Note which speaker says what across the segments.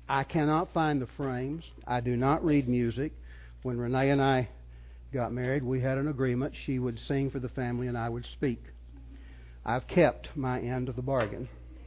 Speaker 1: I cannot find the frames. I do not read music. When Renee and I got married, we had an agreement. She would sing for the family and I would speak. I've kept my end of the bargain.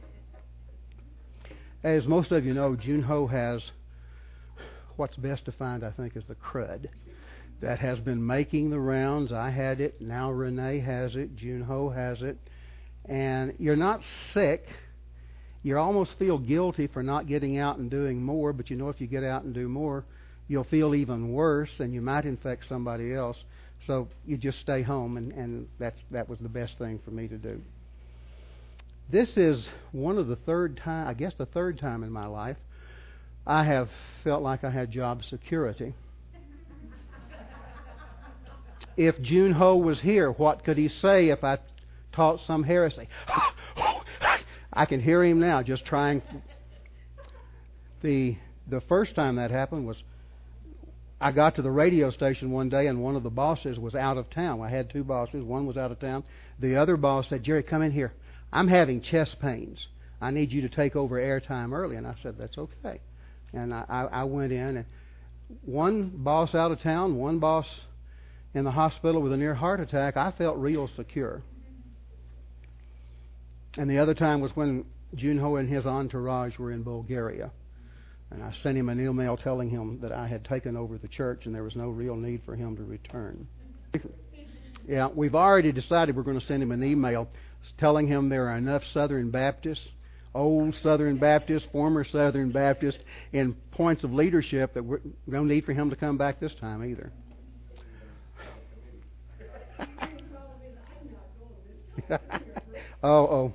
Speaker 1: As most of you know, Junho has what's best defined, I think, as the crud. That has been making the rounds. I had it. Now Renee has it. Junho has it. And you're not sick. You almost feel guilty for not getting out and doing more, but you know if you get out and do more, you'll feel even worse and you might infect somebody else. So you just stay home, and that was the best thing for me to do. This is the third time in my life I have felt like I had job security. If Junho was here, what could he say if I taught some heresy? I can hear him now just trying. The first time that happened was I got to the radio station one day and one of the bosses was out of town. I had two bosses. One was out of town. The other boss said, "Jerry, come in here. I'm having chest pains. I need you to take over airtime early." And I said, "That's okay." And I went in, and one boss out of town, one boss in the hospital with a near heart attack, I felt real secure. And the other time was when Junho and his entourage were in Bulgaria. And I sent him an email telling him that I had taken over the church and there was no real need for him to return. Yeah, we've already decided we're going to send him an email telling him there are enough Southern Baptists, old Southern Baptists, former Southern Baptists, in points of leadership that we're no need for him to come back this time either. Oh.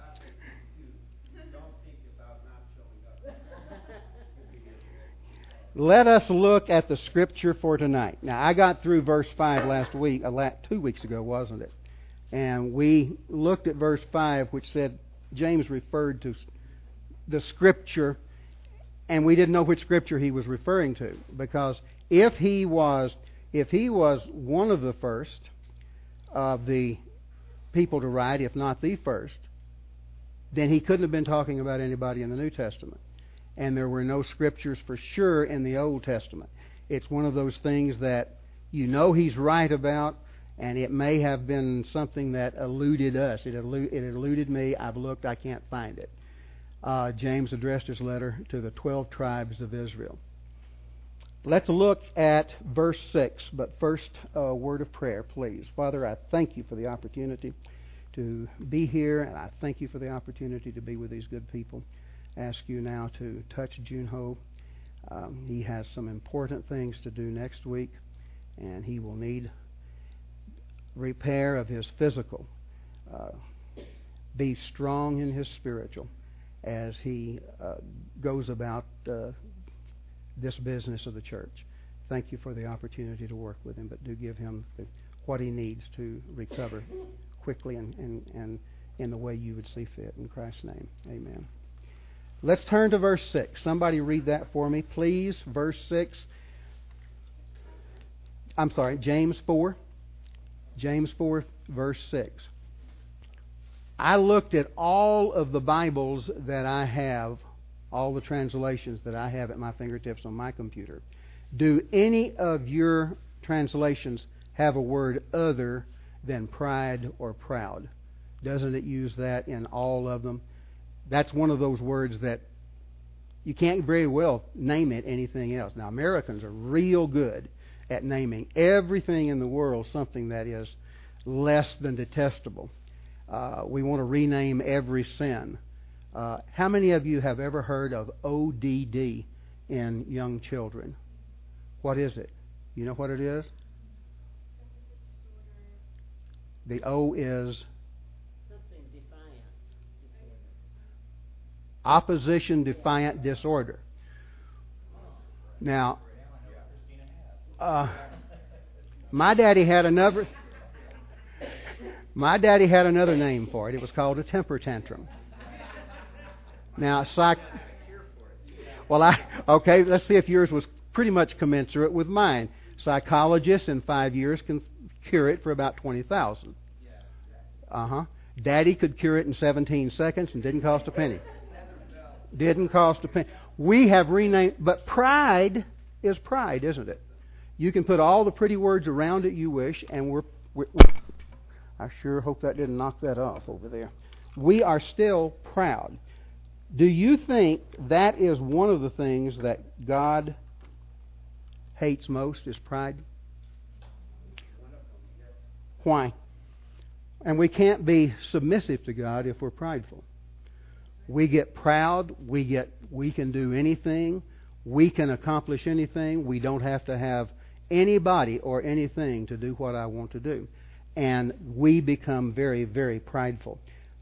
Speaker 1: Let us look at the scripture for tonight. Now, I got through verse 5 last week, 2 weeks ago, wasn't it? And we looked at verse 5, which said James referred to the scripture, and we didn't know which scripture he was referring to, because if he was one of the first of the people to write, if not the first, then he couldn't have been talking about anybody in the New Testament. And there were no scriptures for sure in the Old Testament. It's one of those things that you know he's right about, and it may have been something that eluded us. It eluded me. I've looked. I can't find it. James addressed his letter to the 12 tribes of Israel. Let's look at verse 6, but first a word of prayer, please. Father, I thank you for the opportunity to be here, and I thank you for the opportunity to be with these good people. Ask you now to touch Junho. He has some important things to do next week, and he will need repair of his physical. Be strong in his spiritual as he goes about this business of the church. Thank you for the opportunity to work with him, but do give him what he needs to recover quickly and in the way you would see fit. In Christ's name, amen. Let's turn to verse 6. Somebody read that for me, please. Verse 6. I'm sorry, James 4. James 4, verse 6. I looked at all of the Bibles that I have, all the translations that I have at my fingertips on my computer. Do any of your translations have a word other than pride or proud? Doesn't it use that in all of them? That's one of those words that you can't very well name it anything else. Now, Americans are real good at naming everything in the world something that is less than detestable. We want to rename every sin. How many of you have ever heard of ODD in young children? What is it? You know what it is? The O is opposition defiant disorder. Now, my daddy had another name for it. It was called a temper tantrum. Now, okay, let's see if yours was pretty much commensurate with mine. Psychologists in 5 years can cure it for about $20,000. Daddy could cure it in 17 seconds and didn't cost a penny. Didn't cost a penny. We have renamed, but pride is pride, isn't it? You can put all the pretty words around it you wish, and we're I sure hope that didn't knock that off over there. We are still proud. Do you think that is one of the things that God hates most, is pride? Why? And we can't be submissive to God if we're prideful. We get proud, we can do anything, we can accomplish anything, we don't have to have anybody or anything to do what I want to do. And we become very, very prideful.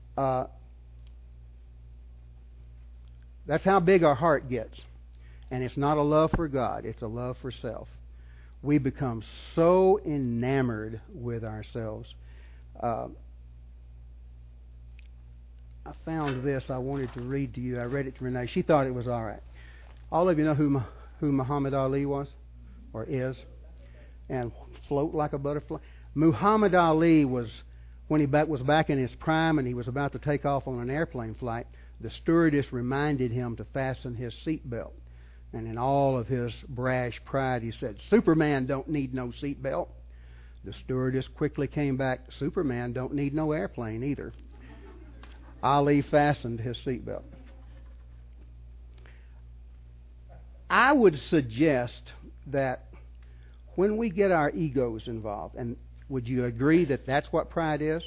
Speaker 1: That's how big our heart gets. And it's not a love for God, it's a love for self. We become so enamored with ourselves. I found this I wanted to read to you. I read it to Renee. She thought it was all right. All of you know who Muhammad Ali was or is? And float like a butterfly. Muhammad Ali was, when he was back in his prime and he was about to take off on an airplane flight, the stewardess reminded him to fasten his seatbelt. And in all of his brash pride, he said, "Superman don't need no seatbelt." The stewardess quickly came back, "Superman don't need no airplane either." Ali fastened his seatbelt. I would suggest that when we get our egos involved, and would you agree that that's what pride is?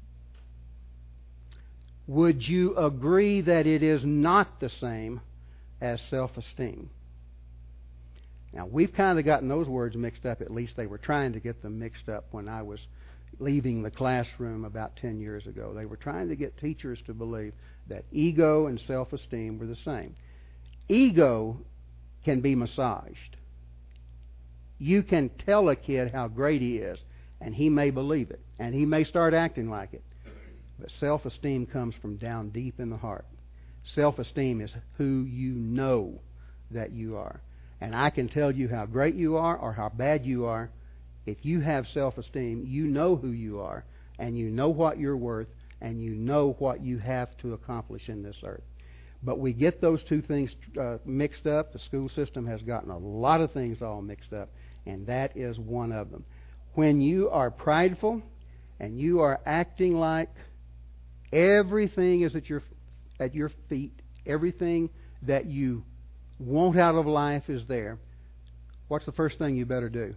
Speaker 1: Would you agree that it is not the same as self-esteem? Now, we've kind of gotten those words mixed up. At least they were trying to get them mixed up when I was leaving the classroom about 10 years ago. They were trying to get teachers to believe that ego and self-esteem were the same. Ego can be massaged. You can tell a kid how great he is, and he may believe it, and he may start acting like it. But self-esteem comes from down deep in the heart. Self-esteem is who you know that you are. And I can tell you how great you are or how bad you are. If you have self-esteem, you know who you are, and you know what you're worth, and you know what you have to accomplish in this earth. But we get those two things mixed up. The school system has gotten a lot of things all mixed up, and that is one of them. When you are prideful and you are acting like everything is at your feet, everything that you want out of life is there, what's the first thing you better do?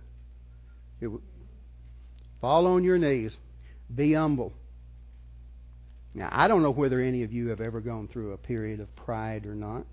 Speaker 1: Fall on your knees. Be humble. Now, I don't know whether any of you have ever gone through a period of pride or not.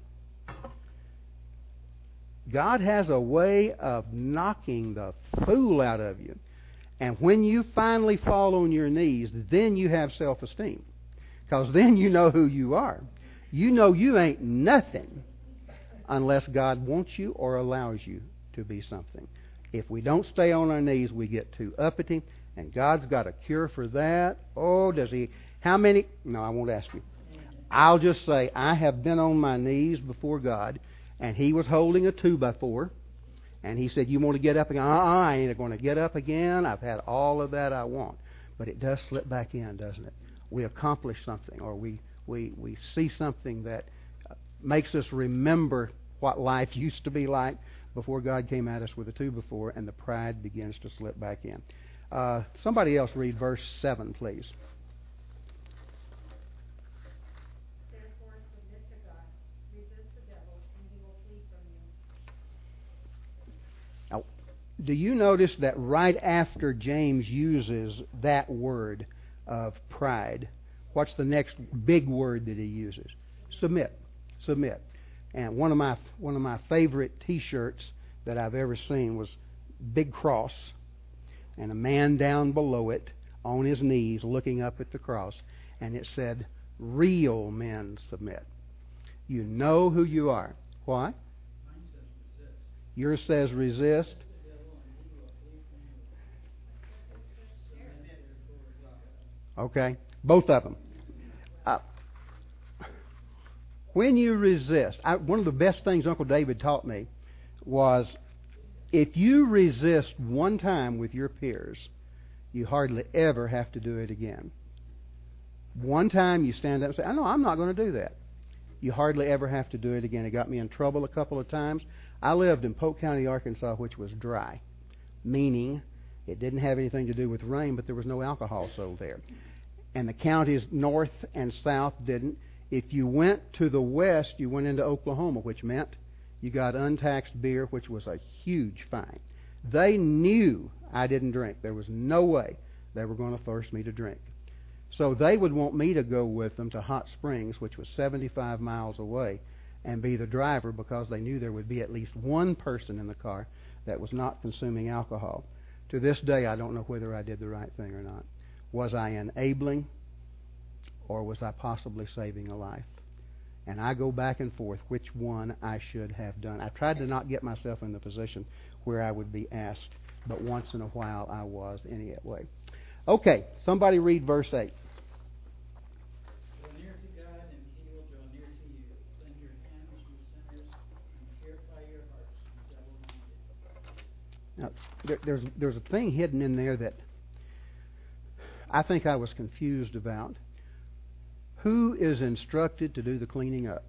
Speaker 1: God has a way of knocking the fool out of you. And when you finally fall on your knees, then you have self-esteem. Because then you know who you are. You know you ain't nothing unless God wants you or allows you to be something. If we don't stay on our knees, we get too uppity, and God's got a cure for that. Oh, does He? How many? No, I won't ask you. I'll just say I have been on my knees before God, and He was holding a 2x4, and He said, "You want to get up again?" I ain't going to get up again. I've had all of that I want. But it does slip back in, doesn't it? We accomplish something, or we see something that makes us remember what life used to be like before God came at us with a 2x4, and the pride begins to slip back in. Somebody else read verse 7, please.
Speaker 2: Therefore, submit to God. Resist the devil, and he will flee from you.
Speaker 1: Now, do you notice that right after James uses that word of pride, what's the next big word that he uses? Submit. Submit. And one of my favorite T-shirts that I've ever seen was big cross, and a man down below it on his knees looking up at the cross, and it said, "Real men submit." You know who you are. Why? Yours says resist. Okay, both of them. When you resist, one of the best things Uncle David taught me was if you resist one time with your peers, you hardly ever have to do it again. One time you stand up and say, "Oh, no, I'm not going to do that." You hardly ever have to do it again. It got me in trouble a couple of times. I lived in Polk County, Arkansas, which was dry, meaning it didn't have anything to do with rain, but there was no alcohol sold there. And the counties north and south didn't. If you went to the west, you went into Oklahoma, which meant you got untaxed beer, which was a huge fine. They knew I didn't drink. There was no way they were going to force me to drink. So they would want me to go with them to Hot Springs, which was 75 miles away, and be the driver because they knew there would be at least one person in the car that was not consuming alcohol. To this day, I don't know whether I did the right thing or not. Was I enabling, or was I possibly saving a life? And I go back and forth which one I should have done. I tried to not get myself in the position where I would be asked, but once in a while I was anyway. Okay, somebody read verse 8.
Speaker 3: Draw near to God, and He will draw near to you. Cleanse your hands, you sinners, and purify your hearts, you double-minded.
Speaker 1: Now, there's a thing hidden in there that I think I was confused about. Who is instructed to do the cleaning up?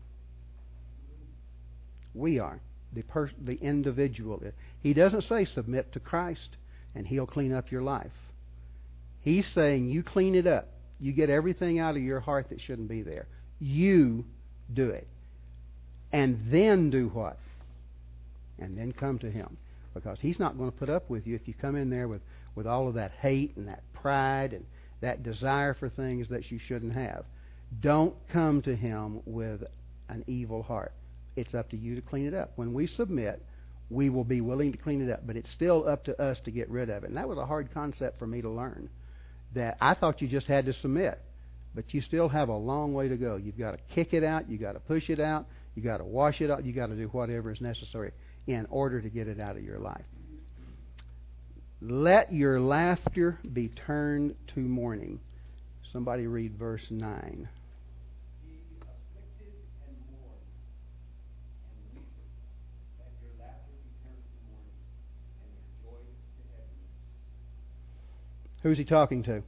Speaker 1: We are. The individual. He doesn't say submit to Christ and He'll clean up your life. He's saying you clean it up. You get everything out of your heart that shouldn't be there. You do it. And then do what? And then come to Him. Because He's not going to put up with you if you come in there with all of that hate and that pride and that desire for things that you shouldn't have. Don't come to Him with an evil heart. It's up to you to clean it up. When we submit, we will be willing to clean it up, but it's still up to us to get rid of it. And that was a hard concept for me to learn. That I thought you just had to submit, but you still have a long way to go. You've got to kick it out, you've got to push it out, you've got to wash it out, you've got to do whatever is necessary in order to get it out of your life. Let your laughter be turned to mourning. Somebody read verse 9.
Speaker 4: Be afflicted and mourn, and weep. Let your laughter be turned to mourning, and your joy to heaviness.
Speaker 1: Who's he talking to?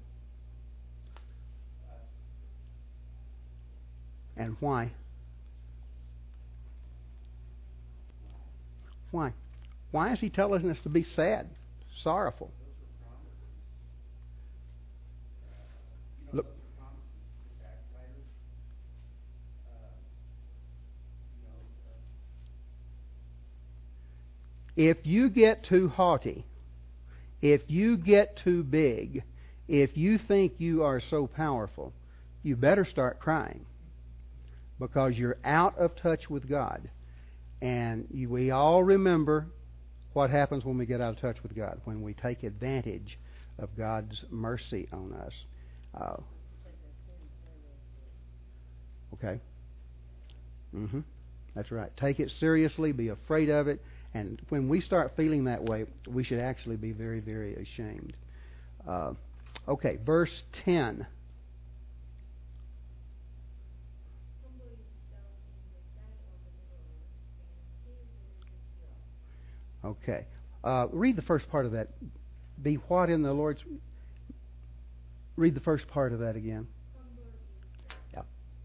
Speaker 1: And why? Why? Why is he telling us to be sad, sorrowful? Look. If you get too haughty, if you get too big, if you think you are so powerful, you better start crying because you're out of touch with God. And we all remember what happens when we get out of touch with God, when we take advantage of God's mercy on us. Okay? That's right. Take it seriously. Be afraid of it. And when we start feeling that way, we should actually be very, very ashamed. Okay, verse 10. Okay. Read the first part of that. Be what in the Lord's... Read the first part of that again. Yeah.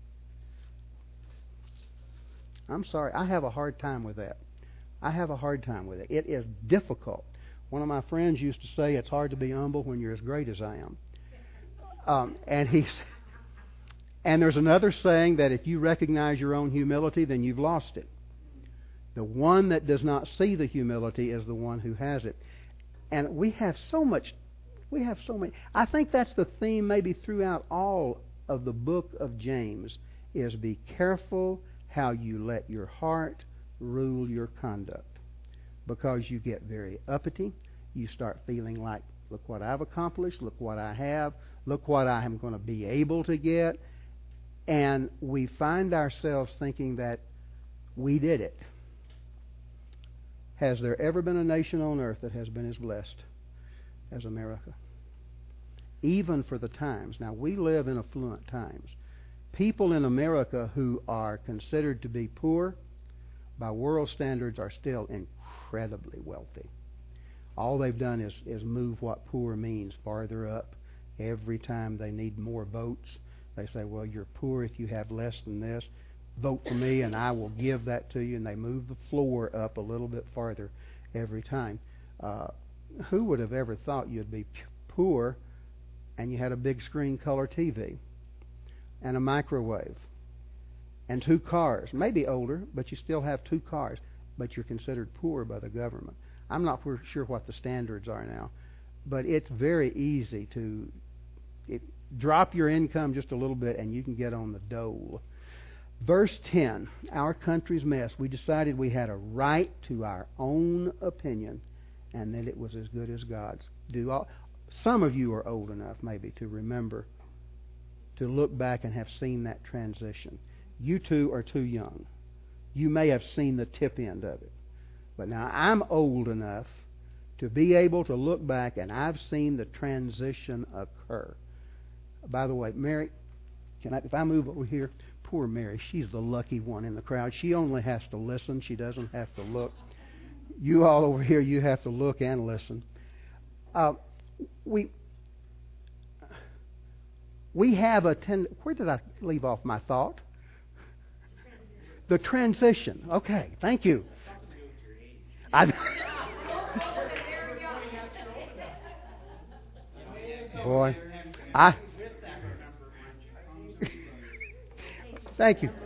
Speaker 1: I'm sorry. I have a hard time with that. I have a hard time with it. It is difficult. One of my friends used to say it's hard to be humble when you're as great as I am. And there's another saying that if you recognize your own humility, then you've lost it. The one that does not see the humility is the one who has it. And we have so many. I think that's the theme maybe throughout all of the book of James, is be careful how you let your heart rule your conduct. Because you get very uppity. You start feeling like, look what I've accomplished, look what I have, look what I am going to be able to get. And we find ourselves thinking that we did it. Has there ever been a nation on earth that has been as blessed as America? Even for the times. Now, we live in affluent times. People in America who are considered to be poor, by world standards, are still incredibly wealthy. All they've done is move what poor means farther up. Every time they need more votes, they say, well, you're poor if you have less than this. vote for me and I will give that to you. And they move the floor up a little bit farther every time. Who would have ever thought you'd be poor and you had a big screen color TV and a microwave and 2 cars, maybe older, but you still have 2 cars, but you're considered poor by the government. I'm not sure what the standards are now, but it's very easy to drop your income just a little bit and you can get on the dole. Verse 10, our country's mess. We decided we had a right to our own opinion and that it was as good as God's. Some of you are old enough maybe to remember, to look back and have seen that transition. You two are too young. You may have seen the tip end of it. But now I'm old enough to be able to look back and I've seen the transition occur. By the way, Mary, if I move over here, poor Mary, she's the lucky one in the crowd. She only has to listen. She doesn't have to look. You all over here, you have to look and listen. We have a where did I leave off my thought? The transition. Okay, thank you. Boy, thank you.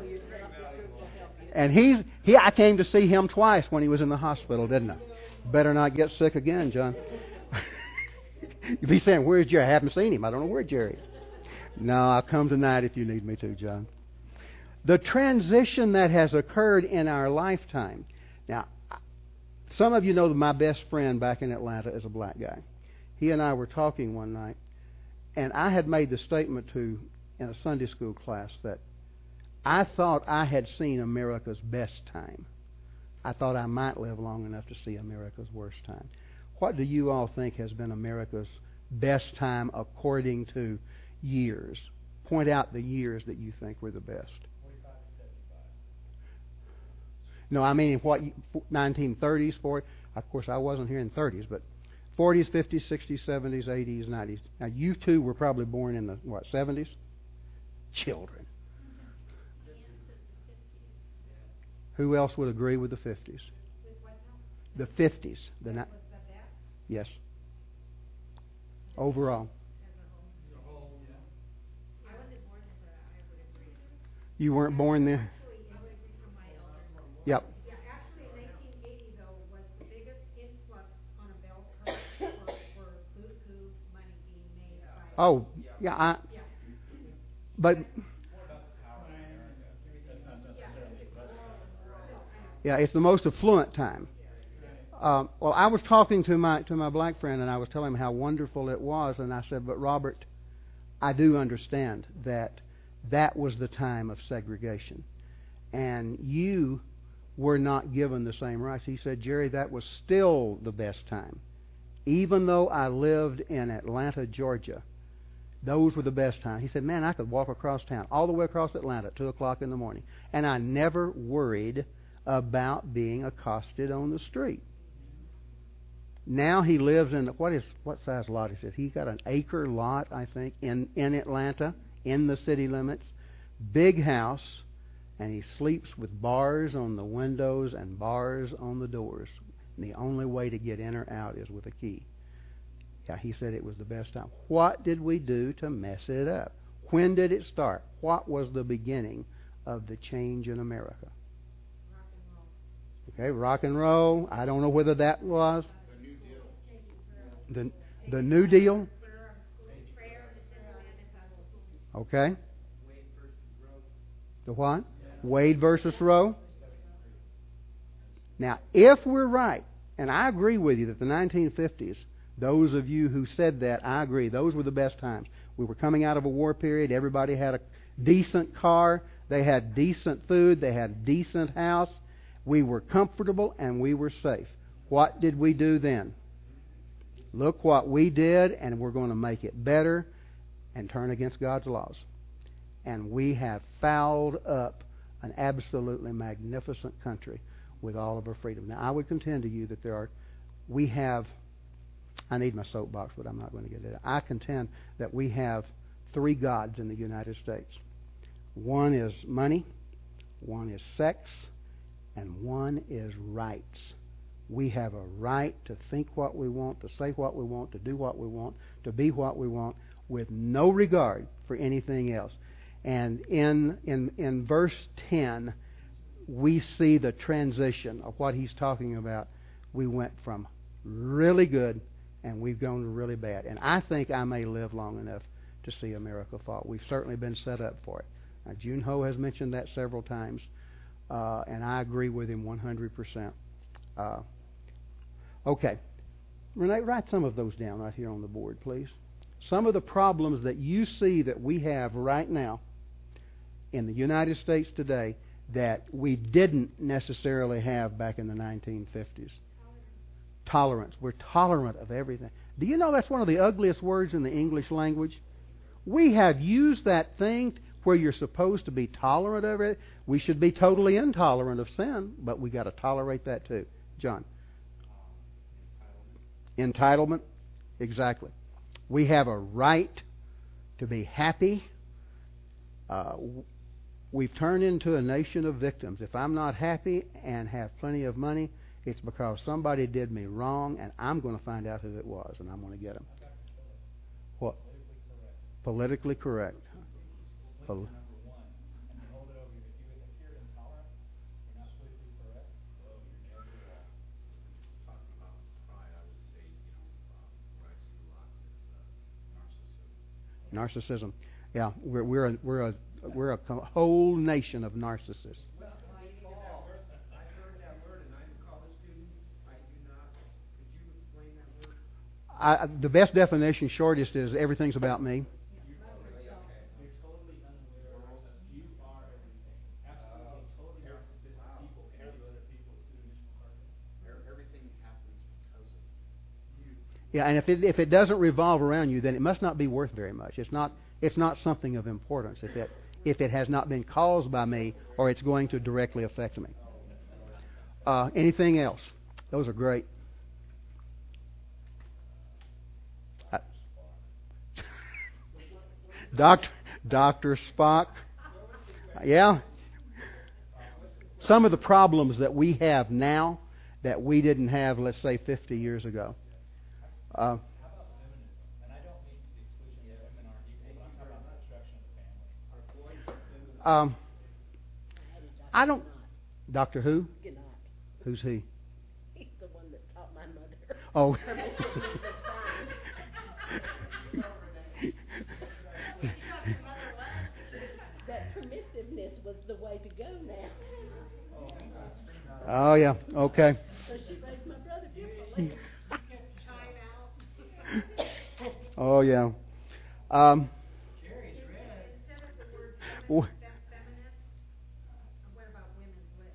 Speaker 1: And I came to see him twice when he was in the hospital, didn't I? Better not get sick again, John. You'd be saying, "Where's Jerry?" I haven't seen him. I don't know where Jerry is. No, I'll come tonight if you need me to, John. The transition that has occurred in our lifetime. Now, some of you know that my best friend back in Atlanta is a black guy. He and I were talking one night, and I had made the statement in a Sunday school class that I thought I had seen America's best time. I thought I might live long enough to see America's worst time. What do you all think has been America's best time according to years? Point out the years that you think were the best.
Speaker 4: 45 to 75.
Speaker 1: No, I mean what 1930s, 40s. Of course, I wasn't here in 30s, but 40s, 50s, 60s, 70s, 80s, 90s. Now, you two were probably born in the 70s? Children. Who else would agree with the 50s? The 50s. Yes. Overall. You weren't born then? Yep.
Speaker 2: Yeah, actually, 1980, though, was the biggest influx on a bell curve for buku money being made by...
Speaker 1: Oh, yeah. But... Yeah, it's the most affluent time. Well, I was talking to my black friend, and I was telling him how wonderful it was, and I said, but Robert, I do understand that was the time of segregation. And you were not given the same rights. He said, Jerry, that was still the best time. Even though I lived in Atlanta, Georgia, those were the best times. He said, man, I could walk across town, all the way across Atlanta at 2 o'clock in the morning, and I never worried about being accosted on the street. Now he lives in, what size lot is it? He's got an acre lot, I think, in Atlanta, in the city limits. Big house, and he sleeps with bars on the windows and bars on the doors. And the only way to get in or out is with a key. Yeah, he said it was the best time. What did we do to mess it up? When did it start? What was the beginning of the change in America? Okay, rock and roll. I don't know whether that was the New Deal. Okay. The what? Wade versus Roe. Now, if we're right, and I agree with you that the 1950s, those of you who said that, I agree, those were the best times. We were coming out of a war period. Everybody had a decent car. They had decent food. They had a decent house. We were comfortable and we were safe. What did we do then? Look what we did, and we're going to make it better and turn against God's laws. And we have fouled up an absolutely magnificent country with all of our freedom. Now, I would contend to you that I need my soapbox, but I'm not going to get it. I contend that we have 3 gods in the United States. One is money, one is sex, and one is rights. We have a right to think what we want, to say what we want, to do what we want, to be what we want, with no regard for anything else. And in verse 10, we see the transition of what he's talking about. We went from really good and we've gone to really bad. And I think I may live long enough to see America fall. We've certainly been set up for it. Now, June Ho has mentioned that several times, and I agree with him 100%. Okay. Renee, write some of those down right here on the board, please. Some of the problems that you see that we have right now in the United States today that we didn't necessarily have back in the 1950s. Tolerance. We're tolerant of everything. Do you know that's one of the ugliest words in the English language? We have used that thing where you're supposed to be tolerant of it. We should be totally intolerant of sin, but we got to tolerate that too. John. Entitlement. Exactly. We have a right to be happy. We've turned into a nation of victims. If I'm not happy and have plenty of money, it's because somebody did me wrong, and I'm going to find out who it was, and I'm going to get them. What? Politically correct.
Speaker 4: Number one, and you hold it over you. If you're intolerant, you're not politically correct, well, you're never wrong. Talking about pride, I would say, what I see a lot is narcissism.
Speaker 1: Narcissism. Yeah, we're a whole nation of narcissists.
Speaker 4: Well, I've heard that word, and I'm a college student. I do not. Could you explain that word?
Speaker 1: The best definition, shortest, is everything's about me.
Speaker 4: You're totally unaware that you are everything. Absolutely, totally narcissistic people can do other people with two-dimensional cartoons. Everything happens because of you.
Speaker 1: Yeah, and if it doesn't revolve around you, then it must not be worth very much. It's not something of importance if it has not been caused by me or it's going to directly affect me. Anything else? Those are great. Dr. Spock. Yeah. Some of the problems that we have now that we didn't have, let's say, 50 years ago.
Speaker 4: How about feminism? And I don't mean to the exclusion of women aren't equal, but I'm talking about the destruction of the family.
Speaker 1: I don't. Dr. Who?
Speaker 5: Gannett.
Speaker 1: Who's he?
Speaker 5: He's the one that taught my mother.
Speaker 1: Oh.
Speaker 5: That permissiveness was the way to go now.
Speaker 1: Oh, yeah. Okay.
Speaker 5: So she raised my brother differently.
Speaker 1: Oh, yeah.
Speaker 2: Instead of the word
Speaker 1: Wh-
Speaker 2: feminist, what about women's lib?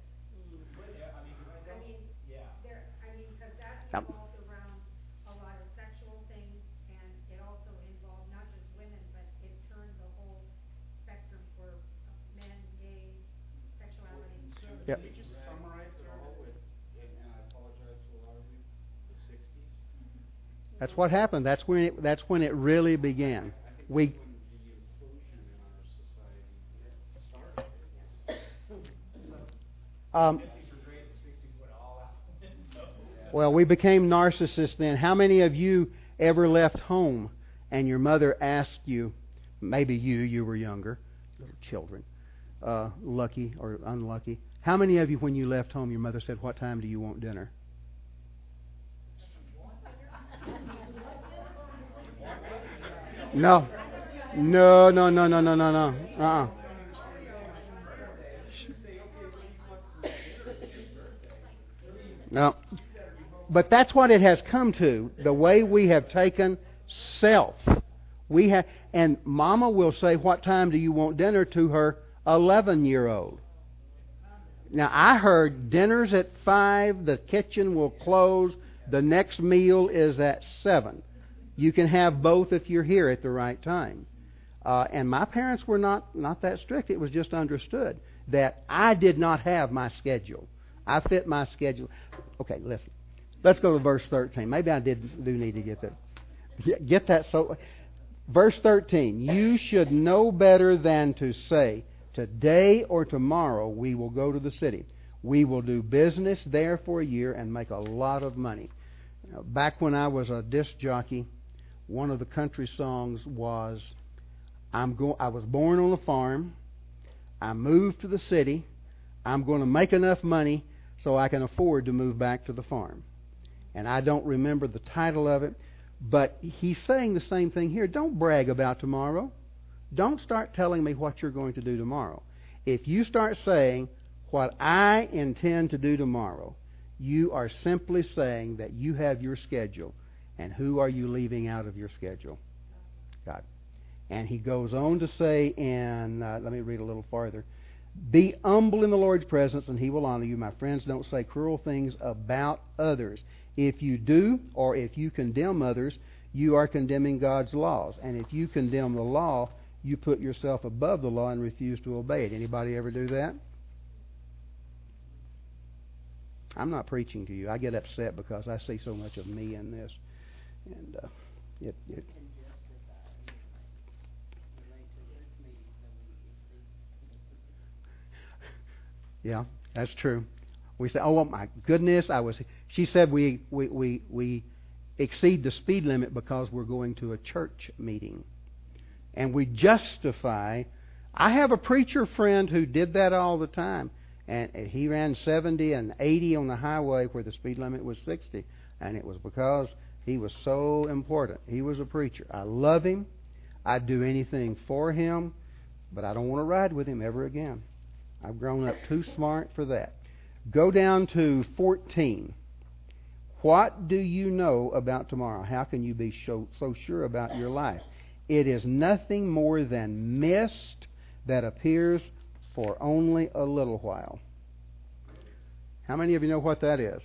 Speaker 2: Because that
Speaker 1: Yep.
Speaker 2: revolved around a lot of sexual things, and it also involved not just women, but it turned the whole spectrum for men, gay, sexuality.
Speaker 1: Yep.
Speaker 4: Could you just summarize it all with, and I apologize to a lot of you, the 60s?
Speaker 1: That's what happened. That's when it really began. We.
Speaker 4: When the inclusion in our society started. 50s were great, the 60s went all out.
Speaker 1: Well, we became narcissists then. How many of you ever left home and your mother asked you, maybe you were younger, little children, lucky or unlucky. How many of you, when you left home, your mother said, "What time do you want dinner?" No. No. But that's what it has come to. The way we have taken self. And Mama will say, "What time do you want dinner?" to her 11-year-old. Now, I heard dinner's at 5, the kitchen will close, the next meal is at 7. You can have both if you're here at the right time. And my parents were not that strict. It was just understood that I did not have my schedule. I fit my schedule. Okay, listen. Let's go to verse 13. Maybe I do need to get that. Get that. So, verse 13. You should know better than to say, Today or tomorrow we will go to the city. We will do business there for a year and make a lot of money. Back when I was a disc jockey, one of the country songs was, I was born on a farm. I moved to the city. I'm going to make enough money so I can afford to move back to the farm. And I don't remember the title of it, but he's saying the same thing here. Don't brag about tomorrow. Don't start telling me what you're going to do tomorrow. If you start saying, what I intend to do tomorrow, you are simply saying that you have your schedule. And who are you leaving out of your schedule? God. And he goes on to say in, let me read a little farther, be humble in the Lord's presence and He will honor you. My friends, don't say cruel things about others. If you do, or if you condemn others, you are condemning God's laws. And if you condemn the law, you put yourself above the law and refuse to obey it. Anybody ever do that? I'm not preaching to you. I get upset because I see so much of me in this. And it yeah, that's true. We say, oh my goodness, she said we exceed the speed limit because we're going to a church meeting. And we justify. I have a preacher friend who did that all the time. And he ran 70 and 80 on the highway where the speed limit was 60. And it was because he was so important. He was a preacher. I love him. I'd do anything for him. But I don't want to ride with him ever again. I've grown up too smart for that. Go down to 14. What do you know about tomorrow? How can you be so sure about your life? It is nothing more than mist that appears for only a little while. How many of you know what that is?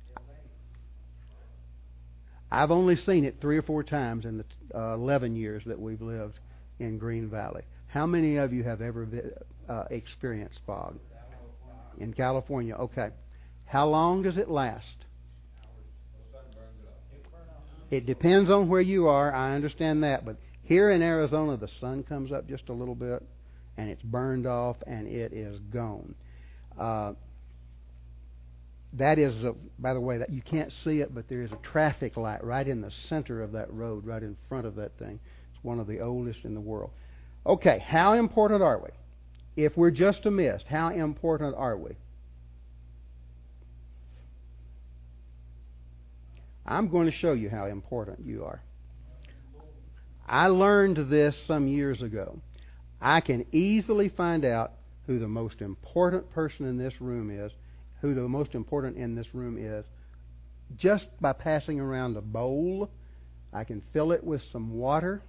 Speaker 1: I've only seen it 3 or 4 times in the 11 years that we've lived in Green Valley. How many of you have ever experienced fog? In California. Okay. How long does it last? It depends on where you are. I understand that. But here in Arizona, the sun comes up just a little bit, and it's burned off, and it is gone. That is, by the way, that you can't see it, but there is a traffic light right in the center of that road, right in front of that thing. It's one of the oldest in the world. Okay, how important are we? If we're just a mist, how important are we? I'm going to show you how important you are. I learned this some years ago. I can easily find out who the most important person in this room is, who the most important in this room is, just by passing around a bowl. I can fill it with some water.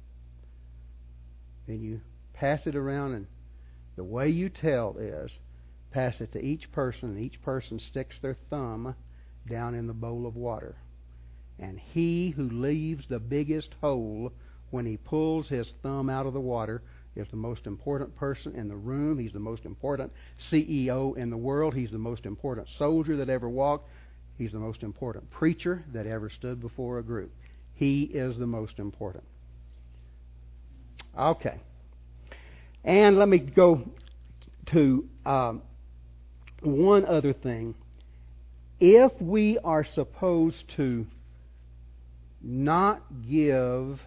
Speaker 1: Then you pass it around, and the way you tell is pass it to each person, and each person sticks their thumb down in the bowl of water. And he who leaves the biggest hole when he pulls his thumb out of the water is the most important person in the room. He's the most important CEO in the world. He's the most important soldier that ever walked. He's the most important preacher that ever stood before a group. He is the most important. Okay. And let me go to one other thing. If we are supposed to not give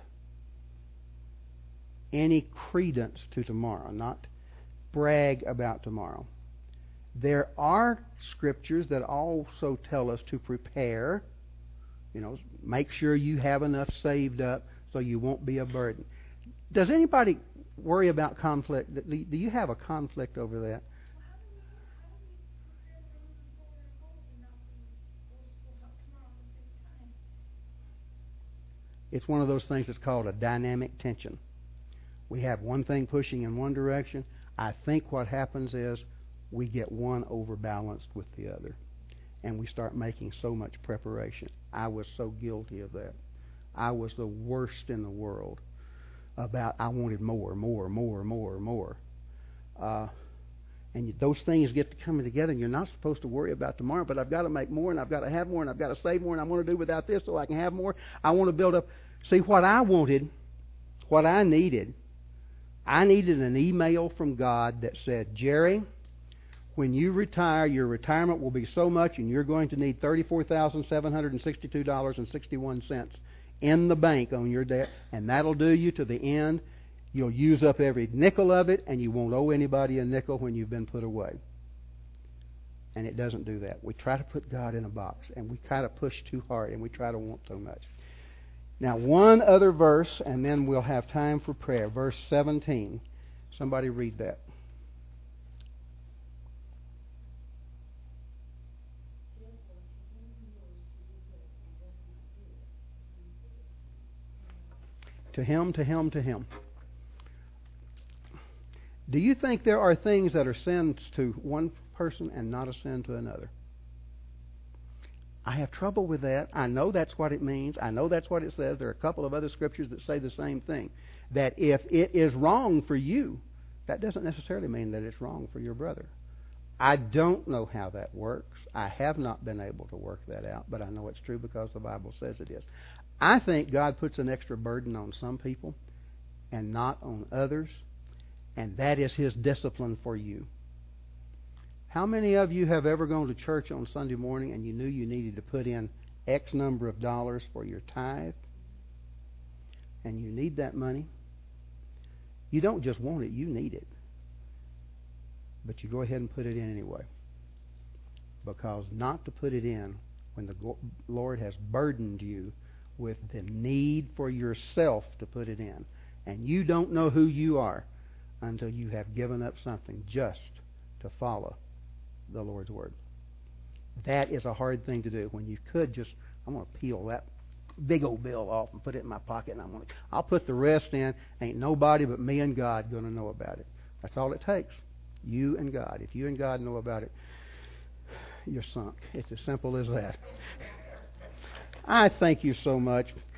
Speaker 1: any credence to tomorrow, not brag about tomorrow, there are scriptures that also tell us to prepare. Make sure you have enough saved up so you won't be a burden. Does anybody worry about conflict? Do you have a conflict over that? It's one of those things that's called a dynamic tension. We have one thing pushing in one direction. I think what happens is we get one overbalanced with the other. And we start making so much preparation. I was so guilty of that. I was the worst in the world about I wanted more. And those things get to coming together, and you're not supposed to worry about tomorrow, but I've got to make more, and I've got to have more, and I've got to save more, and I want to do without this so I can have more. I want to build up. See, what I wanted, what I needed, I needed an email from God that said, Jerry, when you retire, your retirement will be so much and you're going to need $34,762.61 in the bank on your debt, and that'll do you to the end. You'll use up every nickel of it, and you won't owe anybody a nickel when you've been put away. And it doesn't do that. We try to put God in a box, and we kind of push too hard, and we try to want so much. Now, one other verse, and then we'll have time for prayer. Verse 17. Somebody read that. To him, to him, to him. Do you think there are things that are sins to one person and not a sin to another? I have trouble with that. I know that's what it means. I know that's what it says. There are a couple of other scriptures that say the same thing. That if it is wrong for you, that doesn't necessarily mean that it's wrong for your brother. I don't know how that works. I have not been able to work that out, but I know it's true because the Bible says it is. I think God puts an extra burden on some people and not on others, and that is His discipline for you. How many of you have ever gone to church on Sunday morning and you knew you needed to put in X number of dollars for your tithe, and you need that money? You don't just want it, you need it. But you go ahead and put it in anyway. Because not to put it in when the Lord has burdened you with the need for yourself to put it in. And you don't know who you are until you have given up something just to follow the Lord's Word. That is a hard thing to do when you could just, I'm going to peel that big old bill off and put it in my pocket, and I'll put the rest in. Ain't nobody but me and God going to know about it. That's all it takes. You and God. If you and God know about it, you're sunk. It's as simple as that. I thank you so much.